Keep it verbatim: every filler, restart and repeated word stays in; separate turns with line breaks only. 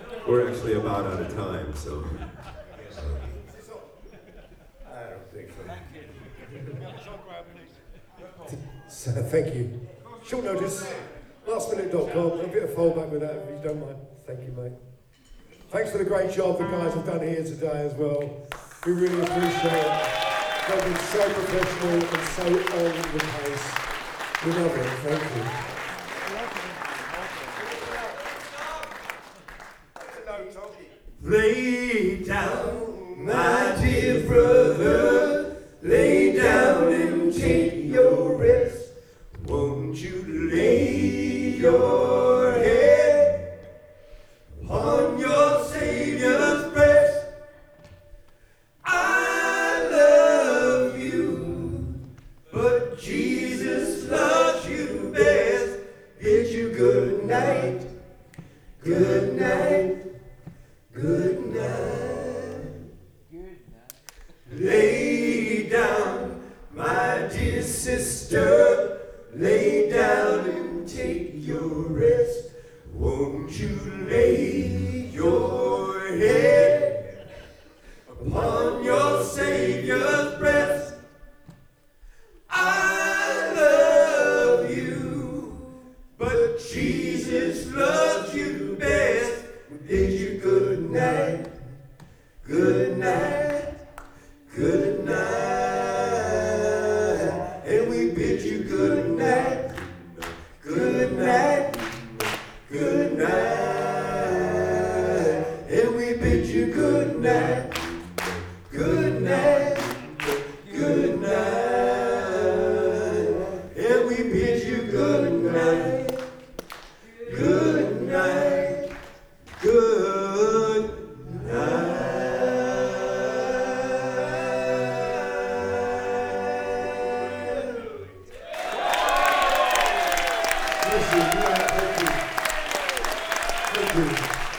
We're actually about out of time, so.
I don't think so. So, thank you. Short notice, last minute dot com, a bit of fallback with that if you don't mind. Thank you, mate. Thanks for the great job the guys have done here today as well. We really appreciate it. They've been so professional and so on the pace. We love it. Thank you.
Lay down, my dear brother, lay down and take your rest. Won't you lay your head on your Savior's breast? I love you, but Jesus loves you best. Bid you good night, good night. Good night. Good night. Lay down, my dear sister. Lay down and take your rest. Won't you lay your head upon your Savior's breast? I love you, but Jesus loves you best. We bid you good night, good night, good night, and we bid you good night, good night, good night, and we bid you good night, good night, good night, and we bid you good night, good night. Good night.
Thank you. Thank you. Thank you.